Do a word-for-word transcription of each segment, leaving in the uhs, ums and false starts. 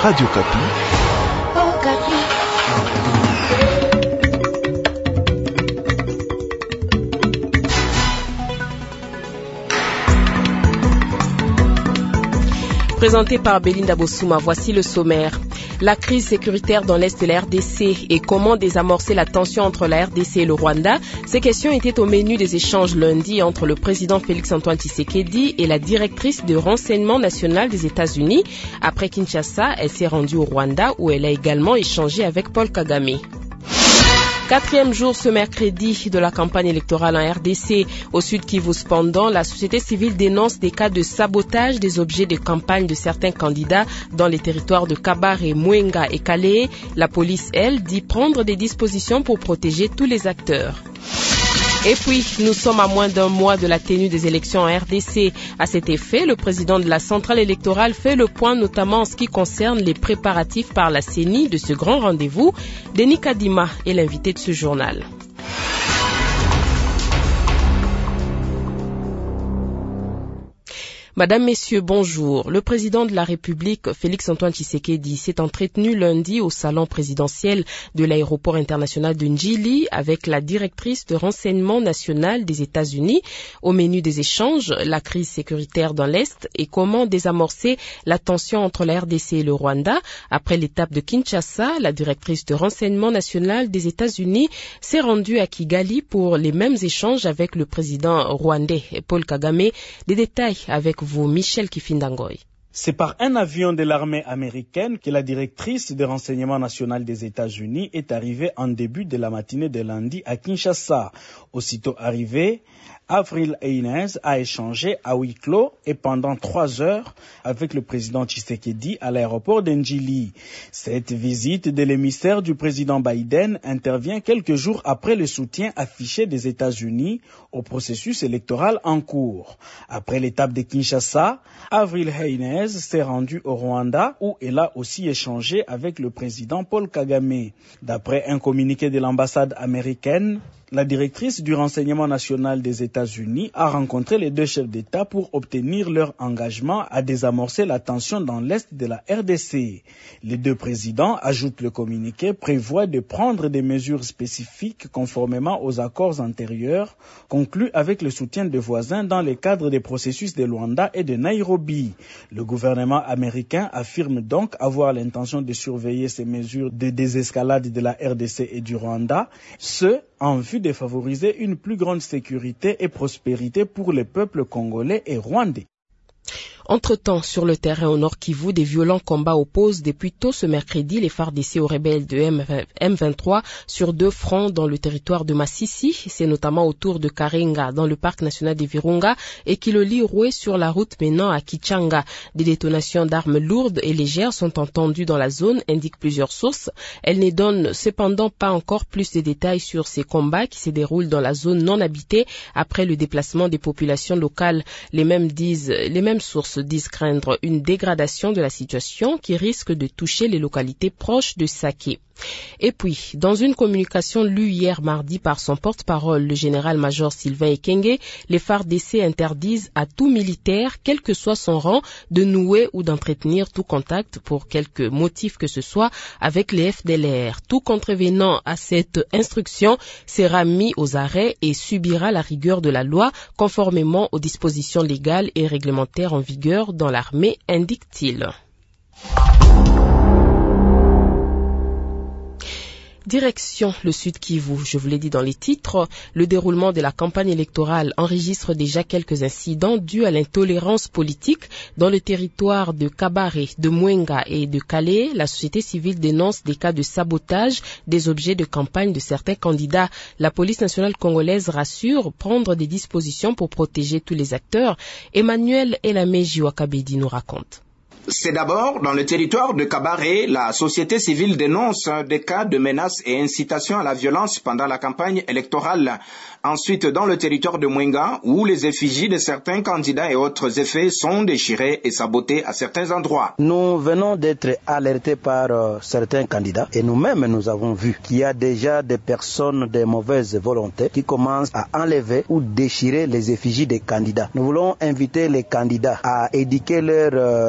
Radio Kapi. Oh, Kapi. Présenté par Belinda Bossouma, voici le sommaire. La crise sécuritaire dans l'Est de la R D C et comment désamorcer la tension entre la R D C et le Rwanda. Ces questions étaient au menu des échanges lundi entre le président Félix-Antoine Tshisekedi et la directrice de renseignement national des États-Unis. Après Kinshasa, elle s'est rendue au Rwanda où elle a également échangé avec Paul Kagame. Quatrième jour ce mercredi de la campagne électorale en R D C. Au Sud Kivu cependant, la société civile dénonce des cas de sabotage des objets de campagne de certains candidats dans les territoires de Kabare, Mwenga et Kalehe. La police, elle, dit prendre des dispositions pour protéger tous les acteurs. Et puis, nous sommes à moins d'un mois de la tenue des élections en R D C. À cet effet, le président de la centrale électorale fait le point notamment en ce qui concerne les préparatifs par la C E N I de ce grand rendez-vous. Denis Kadima est l'invité de ce journal. Madame, Messieurs, bonjour. Le président de la République, Félix-Antoine Tshisekedi, s'est entretenu lundi au salon présidentiel de l'aéroport international de Njili avec la directrice de renseignement national des États-Unis. Au menu des échanges, la crise sécuritaire dans l'Est et comment désamorcer la tension entre la R D C et le Rwanda. Après l'étape de Kinshasa, la directrice de renseignement national des États-Unis s'est rendue à Kigali pour les mêmes échanges avec le président rwandais Paul Kagame. Des détails avec vous, Michel Kifindangoy. C'est par un avion de l'armée américaine que la directrice de renseignement national des États-Unis est arrivée en début de la matinée de lundi à Kinshasa. Aussitôt arrivée, Avril Haines a échangé à huis clos et pendant trois heures avec le président Tshisekedi à l'aéroport d'Njili. Cette visite de l'émissaire du président Biden intervient quelques jours après le soutien affiché des États-Unis au processus électoral en cours. Après l'étape de Kinshasa, Avril Haines s'est rendue au Rwanda où elle a aussi échangé avec le président Paul Kagame. D'après un communiqué de l'ambassade américaine, la directrice du renseignement national des États-Unis a rencontré les deux chefs d'État pour obtenir leur engagement à désamorcer la tension dans l'Est de la R D C. Les deux présidents, ajoute le communiqué, prévoient de prendre des mesures spécifiques conformément aux accords antérieurs conclus avec le soutien de voisins dans le cadre des processus de Luanda et de Nairobi. Le gouvernement américain affirme donc avoir l'intention de surveiller ces mesures de désescalade de la R D C et du Rwanda, ce en vue de favoriser une plus grande sécurité et prospérité pour les peuples congolais et rwandais. Entre-temps, sur le terrain au Nord Kivu, des violents combats opposent depuis tôt ce mercredi les F A R D C aux rebelles de M vingt-trois sur deux fronts dans le territoire de Masisi. C'est notamment autour de Karenga, dans le parc national des Virunga, et Kiloli-Roué sur la route menant à Kichanga. Des détonations d'armes lourdes et légères sont entendues dans la zone, indiquent plusieurs sources. Elles ne donnent cependant pas encore plus de détails sur ces combats qui se déroulent dans la zone non habitée après le déplacement des populations locales. Les mêmes disent, les mêmes sources disent craindre une dégradation de la situation qui risque de toucher les localités proches de Saké. Et puis, dans une communication lue hier mardi par son porte-parole, le général-major Sylvain Ekenge, les F A R D C interdisent à tout militaire, quel que soit son rang, de nouer ou d'entretenir tout contact pour quelque motif que ce soit avec les F D L R. Tout contrevenant à cette instruction sera mis aux arrêts et subira la rigueur de la loi conformément aux dispositions légales et réglementaires en vigueur dans l'armée, indique-t-il. Direction le Sud Kivu, je vous l'ai dit dans les titres, le déroulement de la campagne électorale enregistre déjà quelques incidents dus à l'intolérance politique dans le territoire de Kabare, de Mwenga et de Kalehe. La société civile dénonce des cas de sabotage des objets de campagne de certains candidats. La police nationale congolaise rassure prendre des dispositions pour protéger tous les acteurs. Emmanuel Elameji Wakabedi nous raconte. C'est d'abord dans le territoire de Kabare, la société civile dénonce des cas de menaces et incitations à la violence pendant la campagne électorale. Ensuite, dans le territoire de Mwenga, où les effigies de certains candidats et autres effets sont déchirés et sabotés à certains endroits. Nous venons d'être alertés par euh, certains candidats et nous-mêmes nous avons vu qu'il y a déjà des personnes de mauvaise volonté qui commencent à enlever ou déchirer les effigies des candidats. Nous voulons inviter les candidats à éduquer leurs euh, membres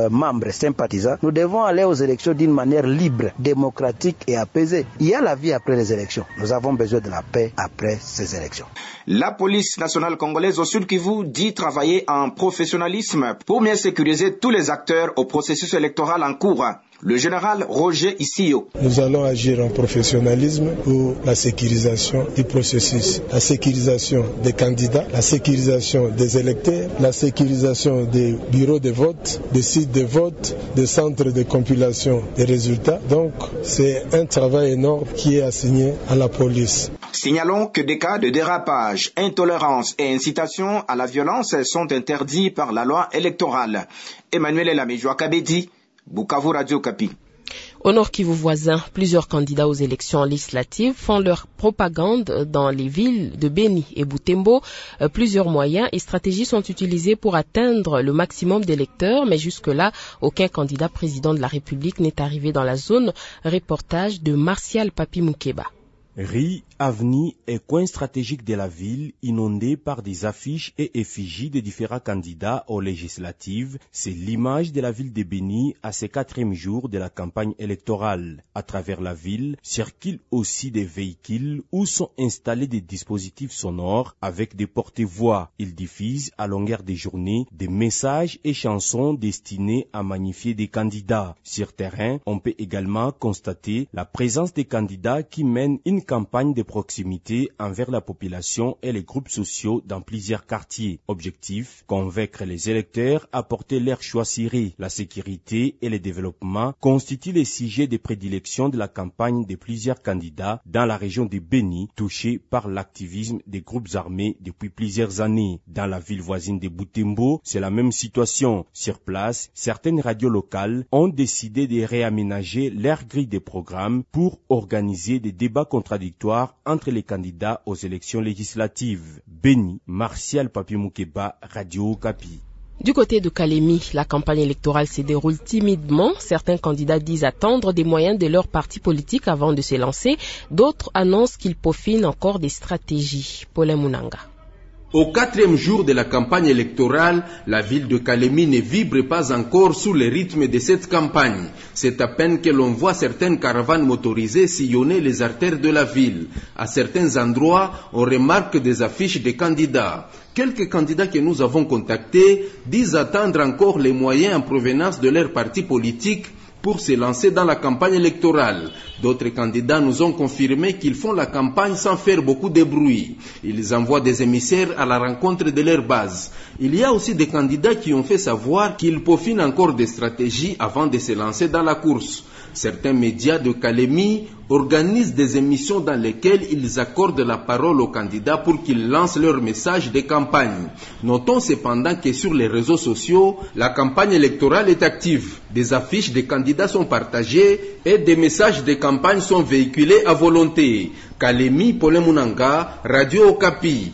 membres sympathisants, nous devons aller aux élections d'une manière libre, démocratique et apaisée. Il y a la vie après les élections. Nous avons besoin de la paix après ces élections. La police nationale congolaise au Sud Kivu dit travailler en professionnalisme pour mieux sécuriser tous les acteurs au processus électoral en cours. Le général Roger Issio. Nous allons agir en professionnalisme pour la sécurisation du processus, la sécurisation des candidats, la sécurisation des électeurs, la sécurisation des bureaux de vote, des sites de vote, des centres de compilation des résultats. Donc, c'est un travail énorme qui est assigné à la police. Signalons que des cas de dérapage, intolérance et incitation à la violence sont interdits par la loi électorale. Emmanuel Elamejoua Kabedi, Bukavu Radio Kapi. Au Nord Kivu voisin, plusieurs candidats aux élections législatives font leur propagande dans les villes de Beni et Butembo. Euh, plusieurs moyens et stratégies sont utilisés pour atteindre le maximum d'électeurs, mais jusque-là, aucun candidat président de la République n'est arrivé dans la zone. Reportage de Martial Papi Moukeba. Rie, avenues et coins stratégiques de la ville inondés par des affiches et effigies de différents candidats aux législatives, c'est l'image de la ville de Beni à ces quatrième jours de la campagne électorale. À travers la ville, circulent aussi des véhicules où sont installés des dispositifs sonores avec des porte-voix. Ils diffusent à longueur de journée des messages et chansons destinés à magnifier des candidats. Sur terrain, on peut également constater la présence des candidats qui mènent une campagne de proximité envers la population et les groupes sociaux dans plusieurs quartiers. Objectif, convaincre les électeurs à porter leur choix ciré. La sécurité et le développement constituent les sujets de prédilection de la campagne de plusieurs candidats dans la région de Beni, touchée par l'activisme des groupes armés depuis plusieurs années. Dans la ville voisine de Butembo, c'est la même situation. Sur place, certaines radios locales ont décidé de réaménager leur grille de programmes pour organiser des débats contradictoires entre les candidats aux élections législatives. Beni, Martial Papi Moukeba, Radio Okapi. Du côté de Kalemi, la campagne électorale se déroule timidement. Certains candidats disent attendre des moyens de leur parti politique avant de se lancer. D'autres annoncent qu'ils peaufinent encore des stratégies. Paulin Mounanga. Au quatrième jour de la campagne électorale, la ville de Kalemi ne vibre pas encore sous le rythme de cette campagne. C'est à peine que l'on voit certaines caravanes motorisées sillonner les artères de la ville. À certains endroits, on remarque des affiches de candidats. Quelques candidats que nous avons contactés disent attendre encore les moyens en provenance de leur parti politique pour se lancer dans la campagne électorale. D'autres candidats nous ont confirmé qu'ils font la campagne sans faire beaucoup de bruit. Ils envoient des émissaires à la rencontre de leur base. Il y a aussi des candidats qui ont fait savoir qu'ils peaufinent encore des stratégies avant de se lancer dans la course. Certains médias de Kalemi organisent des émissions dans lesquelles ils accordent la parole aux candidats pour qu'ils lancent leur message de campagne. Notons cependant que sur les réseaux sociaux, la campagne électorale est active. Des affiches des candidats sont partagées et des messages de campagne sont véhiculés à volonté. Kalemi, Paulin Mounanga, Radio Okapi.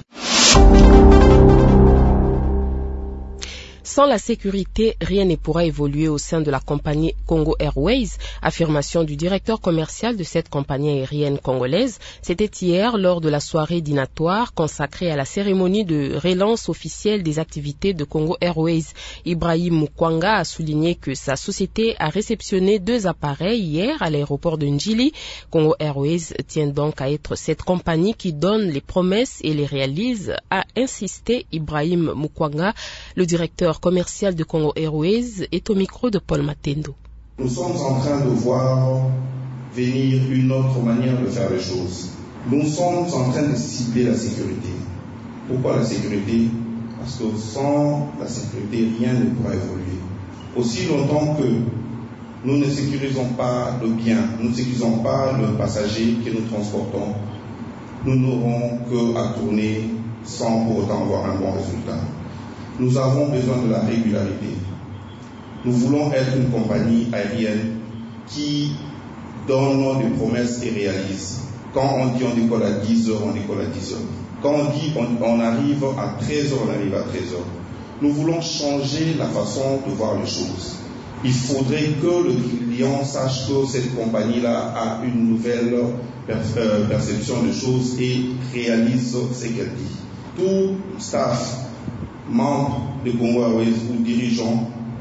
Sans la sécurité, rien ne pourra évoluer au sein de la compagnie Congo Airways. Affirmation du directeur commercial de cette compagnie aérienne congolaise. C'était hier lors de la soirée dînatoire consacrée à la cérémonie de relance officielle des activités de Congo Airways. Ibrahim Mukwanga a souligné que sa société a réceptionné deux appareils hier à l'aéroport de Njili. Congo Airways tient donc à être cette compagnie qui donne les promesses et les réalise, a insisté Ibrahim Mukwanga, le directeur commercial de Congo Airways, est au micro de Paul Matendo. Nous sommes en train de voir venir une autre manière de faire les choses. Nous sommes en train de cibler la sécurité. Pourquoi la sécurité? Parce que sans la sécurité, rien ne pourra évoluer. Aussi longtemps que nous ne sécurisons pas le bien, nous ne sécurisons pas le passager que nous transportons, nous n'aurons qu'à tourner sans pour autant avoir un bon résultat. Nous avons besoin de la régularité. Nous voulons être une compagnie aérienne qui donne des promesses et réalise. Quand on dit on décolle à dix heures, on décolle à dix heures. Quand on dit on, on arrive à treize heures, on arrive à treize heures. Nous voulons changer la façon de voir les choses. Il faudrait que le client sache que cette compagnie-là a une nouvelle perception des choses et réalise ce qu'elle dit. Tout staff, membres de Congo Airways ou dirigeants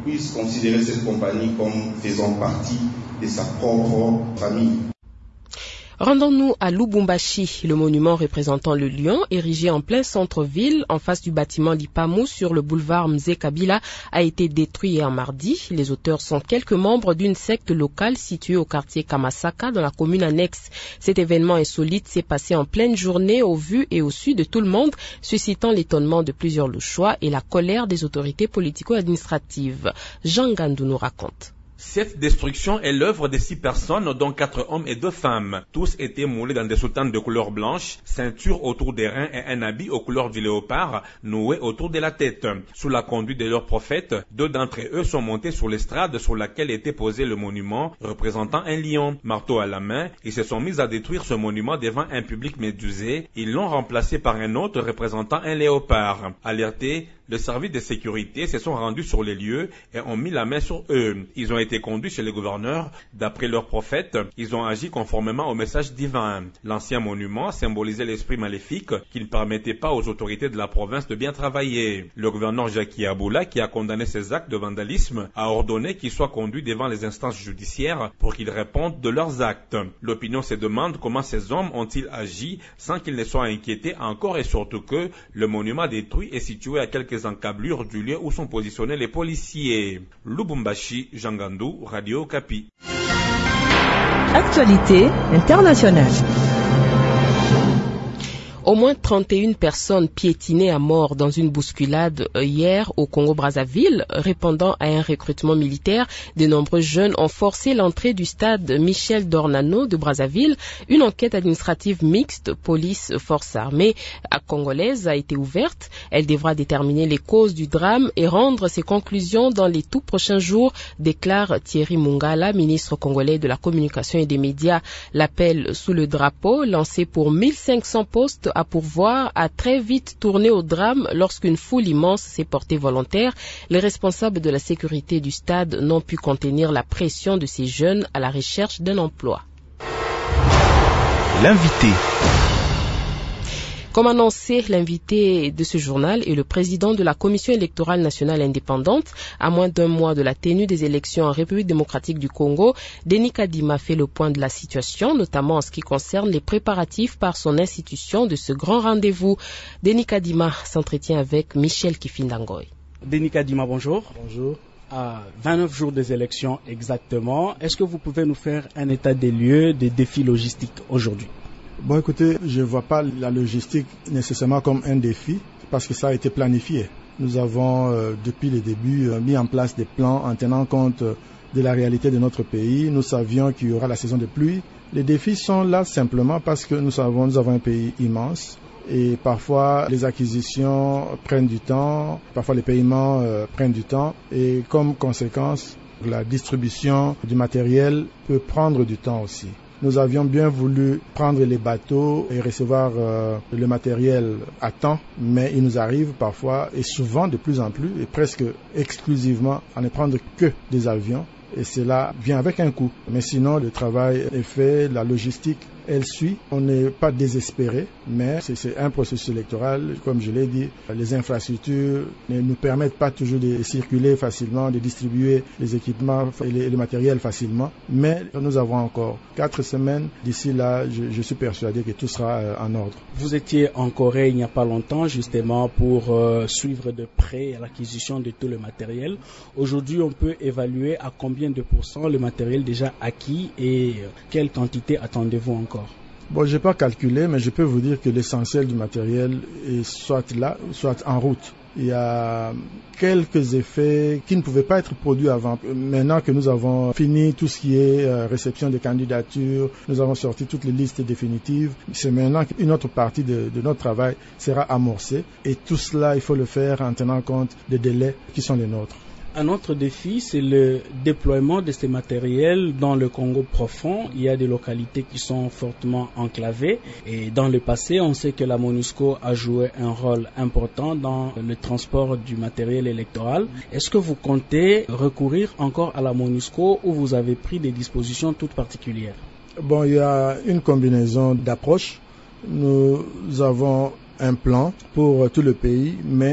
puisse considérer cette compagnie comme faisant partie de sa propre famille. Rendons-nous à Lubumbashi. Le monument représentant le lion, érigé en plein centre-ville, en face du bâtiment Lipamu sur le boulevard Mzee Kabila, a été détruit hier mardi. Les auteurs sont quelques membres d'une secte locale située au quartier Kamasaka dans la commune annexe. Cet événement insolite s'est passé en pleine journée au vu et au su de tout le monde, suscitant l'étonnement de plusieurs Louchois et la colère des autorités politico-administratives. Jean Gandou nous raconte. Cette destruction est l'œuvre de six personnes, dont quatre hommes et deux femmes. Tous étaient moulés dans des soutanes de couleur blanche, ceinture autour des reins et un habit aux couleurs du léopard noué autour de la tête. Sous la conduite de leur prophète, deux d'entre eux sont montés sur l'estrade sur laquelle était posé le monument représentant un lion. Marteau à la main, ils se sont mis à détruire ce monument devant un public médusé. Ils l'ont remplacé par un autre représentant un léopard. Alertés, le service de sécurité se sont rendus sur les lieux et ont mis la main sur eux. Ils ont été conduits chez le gouverneur. D'après leur prophète, ils ont agi conformément au message divin. L'ancien monument symbolisait l'esprit maléfique qui ne permettait pas aux autorités de la province de bien travailler. Le gouverneur Jackie Aboula, qui a condamné ces actes de vandalisme, a ordonné qu'ils soient conduits devant les instances judiciaires pour qu'ils répondent de leurs actes. L'opinion se demande comment ces hommes ont-ils agi sans qu'ils ne soient inquiétés encore et surtout que le monument détruit est situé à quelques encablures du lieu où sont positionnés les policiers. Lubumbashi, Jean Gandou, Radio Okapi. Actualité internationale. Au moins trente et une personnes piétinées à mort dans une bousculade hier au Congo-Brazzaville, répondant à un recrutement militaire. De nombreux jeunes ont forcé l'entrée du stade Michel Dornano de Brazzaville. Une enquête administrative mixte, police-forces armées congolaise, a été ouverte. Elle devra déterminer les causes du drame et rendre ses conclusions dans les tout prochains jours, déclare Thierry Mungala, ministre congolais de la communication et des médias. L'appel sous le drapeau, lancé pour mille cinq cents postes à pourvoir, a très vite tourné au drame lorsqu'une foule immense s'est portée volontaire. Les responsables de la sécurité du stade n'ont pu contenir la pression de ces jeunes à la recherche d'un emploi. L'invité. Comme annoncé, l'invité de ce journal est le président de la Commission électorale nationale indépendante. À moins d'un mois de la tenue des élections en République démocratique du Congo, Denis Kadima fait le point de la situation, notamment en ce qui concerne les préparatifs par son institution de ce grand rendez-vous. Denis Kadima s'entretient avec Michel Kifindangoy. Denis Kadima, bonjour. Bonjour. À vingt-neuf jours des élections exactement, est-ce que vous pouvez nous faire un état des lieux des défis logistiques aujourd'hui? Bon, écoutez, je ne vois pas la logistique nécessairement comme un défi parce que ça a été planifié. Nous avons, euh, depuis le début, euh, mis en place des plans en tenant compte euh, de la réalité de notre pays. Nous savions qu'il y aura la saison de pluie. Les défis sont là simplement parce que nous savons, nous avons un pays immense et parfois les acquisitions prennent du temps, parfois les paiements euh, prennent du temps et comme conséquence, la distribution du matériel peut prendre du temps aussi. Nous avions bien voulu prendre les bateaux et recevoir euh, le matériel à temps, mais il nous arrive parfois et souvent de plus en plus et presque exclusivement à ne prendre que des avions et cela vient avec un coût. Mais sinon le travail est fait, la logistique elle suit. On n'est pas désespéré, mais c'est, c'est un processus électoral. Comme je l'ai dit, les infrastructures ne nous permettent pas toujours de circuler facilement, de distribuer les équipements et le matériel facilement. Mais nous avons encore quatre semaines. D'ici là, je, je suis persuadé que tout sera euh, en ordre. Vous étiez en Corée il n'y a pas longtemps, justement, pour euh, suivre de près l'acquisition de tout le matériel. Aujourd'hui, on peut évaluer à combien de pourcents le matériel déjà acquis et euh, quelle quantité attendez-vous encore? Bon, je n'ai pas calculé, mais je peux vous dire que l'essentiel du matériel est soit là, soit en route. Il y a quelques effets qui ne pouvaient pas être produits avant. Maintenant que nous avons fini tout ce qui est euh, réception des candidatures, nous avons sorti toutes les listes définitives, c'est maintenant qu'une autre partie de, de notre travail sera amorcée. Et tout cela, il faut le faire en tenant compte des délais qui sont les nôtres. Un autre défi, c'est le déploiement de ces matériels dans le Congo profond. Il y a des localités qui sont fortement enclavées et dans le passé, on sait que la MONUSCO a joué un rôle important dans le transport du matériel électoral. Est-ce que vous comptez recourir encore à la MONUSCO ou vous avez pris des dispositions toutes particulières? Bon, il y a une combinaison d'approches. Nous avons un plan pour tout le pays, mais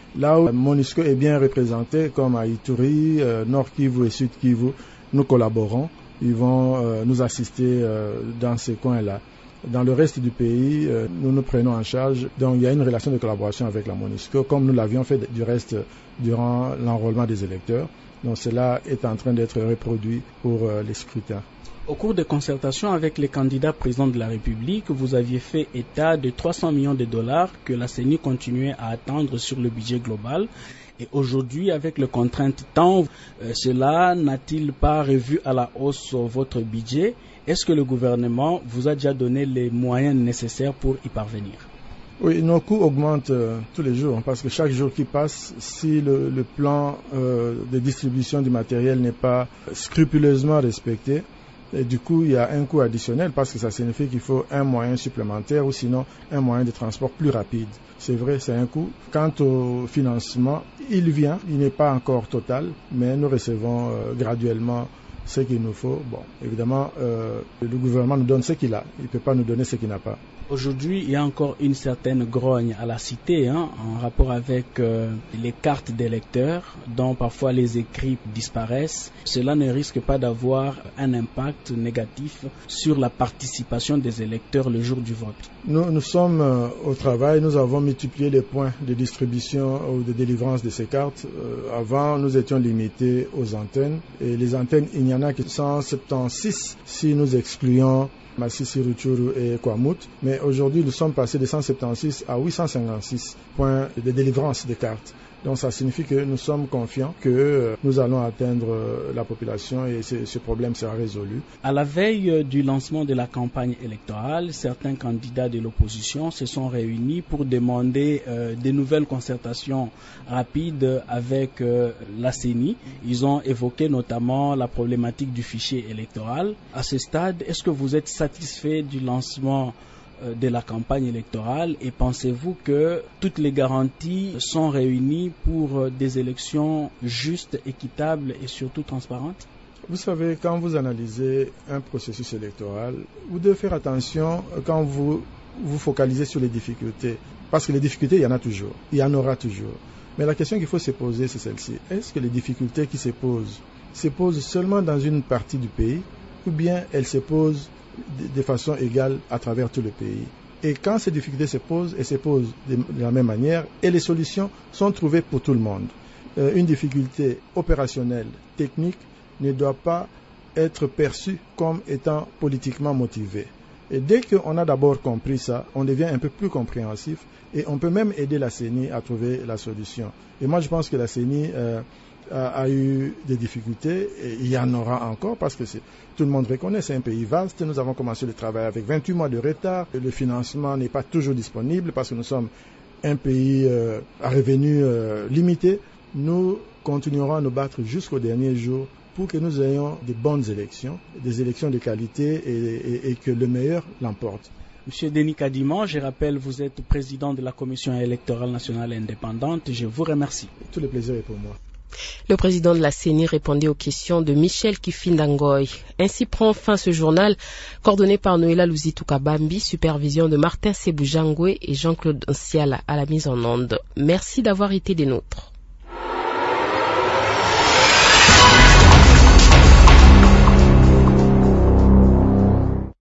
Là où MONUSCO est bien représenté, comme à Ituri, euh, Nord Kivu et Sud Kivu, nous collaborons. Ils vont euh, nous assister euh, dans ces coins-là. Dans le reste du pays, euh, nous nous prenons en charge. Donc il y a une relation de collaboration avec la MONUSCO, comme nous l'avions fait du reste durant l'enrôlement des électeurs. Donc cela est en train d'être reproduit pour euh, les scrutins. Au cours des concertations avec les candidats présidents de la République, vous aviez fait état de trois cents millions de dollars que la C E N I continuait à attendre sur le budget global. Et aujourd'hui, avec les contraintes temps, euh, cela n'a-t-il pas revu à la hausse votre budget? Est-ce que le gouvernement vous a déjà donné les moyens nécessaires pour y parvenir? Oui, nos coûts augmentent euh, tous les jours, parce que chaque jour qui passe, si le, le plan euh, de distribution du matériel n'est pas scrupuleusement respecté, et du coup, il y a un coût additionnel parce que ça signifie qu'il faut un moyen supplémentaire ou sinon un moyen de transport plus rapide. C'est vrai, c'est un coût. Quant au financement, il vient, il n'est pas encore total, mais nous recevons euh, graduellement ce qu'il nous faut. Bon, évidemment, euh, le gouvernement nous donne ce qu'il a. Il ne peut pas nous donner ce qu'il n'a pas. Aujourd'hui, il y a encore une certaine grogne à la cité hein, en rapport avec euh, les cartes d'électeurs dont parfois les écrits disparaissent. Cela ne risque pas d'avoir un impact négatif sur la participation des électeurs le jour du vote. Nous, nous sommes euh, au travail, nous avons multiplié les points de distribution ou de délivrance de ces cartes. Euh, avant, nous étions limités aux antennes. Et les antennes, il y en a qui sont cent soixante-seize si nous excluons Massissi, Rutshuru et Kwamut. Mais aujourd'hui, nous sommes passés de cent soixante-seize à huit cent cinquante-six points de délivrance de cartes. Donc ça signifie que nous sommes confiants que euh, nous allons atteindre euh, la population et ce, ce problème sera résolu. À la veille du lancement de la campagne électorale, certains candidats de l'opposition se sont réunis pour demander euh, des nouvelles concertations rapides avec euh, la C E N I. Ils ont évoqué notamment la problématique du fichier électoral. À ce stade, est-ce que vous êtes satisfait du lancement de la campagne électorale et pensez-vous que toutes les garanties sont réunies pour des élections justes, équitables et surtout transparentes? Vous savez, quand vous analysez un processus électoral, vous devez faire attention quand vous vous focalisez sur les difficultés. Parce que les difficultés, il y en a toujours. Il y en aura toujours. Mais la question qu'il faut se poser, c'est celle-ci. Est-ce que les difficultés qui se posent se posent seulement dans une partie du pays ou bien elles se posent de façon égale à travers tout le pays? Et quand ces difficultés se posent, elles se posent de la même manière et les solutions sont trouvées pour tout le monde. Euh, une difficulté opérationnelle, technique, ne doit pas être perçue comme étant politiquement motivée. Et dès qu'on a d'abord compris ça, on devient un peu plus compréhensif et on peut même aider la C E N I à trouver la solution. Et moi, je pense que la C E N I euh, a, a eu des difficultés et il y en aura encore parce que c'est, tout le monde reconnaît, c'est un pays vaste. Nous avons commencé le travail avec vingt-huit mois de retard. Le financement n'est pas toujours disponible parce que nous sommes un pays euh, à revenus euh, limités. Nous continuerons à nous battre jusqu'au dernier jour pour que nous ayons de bonnes élections, des élections de qualité et, et, et que le meilleur l'emporte. Monsieur Denis Kadima, je rappelle, vous êtes président de la Commission électorale nationale indépendante. Je vous remercie. Tout le plaisir est pour moi. Le président de la C E N I répondait aux questions de Michel Kifindangoy. Ainsi prend fin ce journal, coordonné par Noëlla Luzitukabambi, supervision de Martin Sebujangwe et Jean-Claude Siala à la mise en onde. Merci d'avoir été des nôtres.